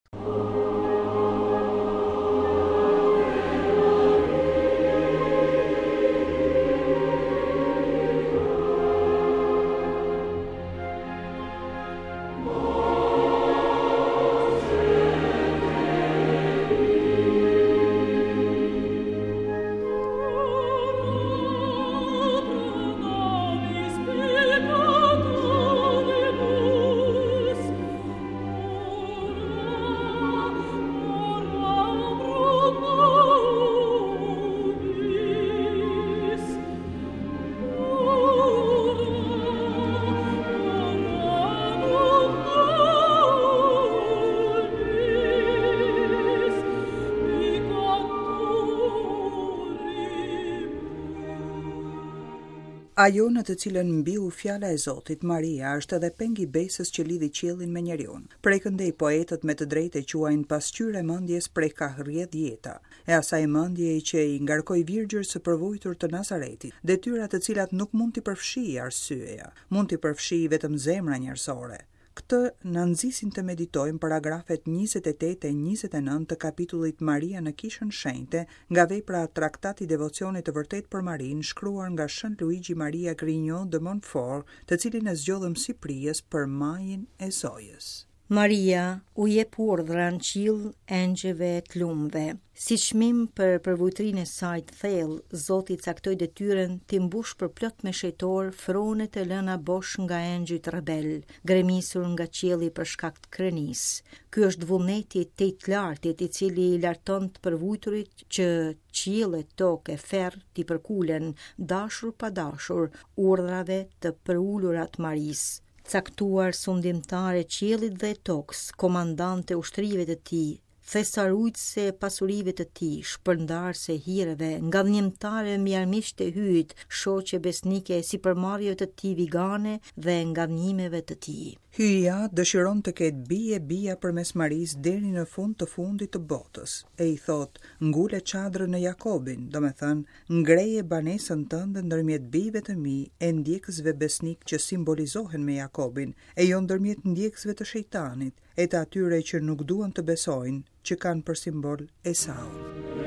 Ajo në të cilën mbiu fjala e Zotit, Maria, është edhe pengi besës që lidhi qiellin me njeriun. Prej këndej poetët me të drejtë e quajnë pasqyrë e mendjes prej ka rrjedh jeta, e asaj mendje që i ngarkoi Virgjës së përvojtur të Nazaretit, detyra të cilat nuk mund t'i përfshijë arsyeja, mund t'i përfshijë vetëm zemra njerëzore. Këtë në nxisin të meditojmë paragrafet 28 e 29 të kapitullit Maria në Kishën Shenjte nga vepra Traktati Devocionit të vërtet për Marinë, shkruar nga Shën Luigi Maria Grignon de Montfort, të cilin e zgjodhëm si prijes për majin e Zojës. Maria u jep urdhra në qiell engjëve të lumëve. Si çmim për përvojtrinë e saj të thellë, Zoti caktoi detyrën t'i mbush përplot me shejtor fronet e lëna bosh nga engjëjt rebel, gremisur nga qielli për shkak të krenisë. Ky është vullneti i të lartit, i cili i larton të përvojturit që qiell e tokë e ferr t'i përkulen dashur pa dashur urdhrave të përulura të Marisë. Caktuar sundimtare qiellit dhe tokës, komandante ushtrive të tij, thesarujtëse e pasurive të tij, shpërndarse hireve, ngadhnjimtare mbi armiqtë e hyjt, shoqe besnike e sipërmarrjeve të tij vigane dhe ngadhnjimeve të tij. Hyja dëshiron të ketë bia përmes Marisë deri në fund të fundit të botës, e i thot, ngule çadrën në Jakobin, do me thënë, ngreje banesën tënde ndërmjet bijve të mi e ndjekësve besnik që simbolizohen me Jakobin, e jo ndërmjet ndjekësve të shejtanit, e të atyre që nuk duan të besojnë, që kanë për simbol Esaun.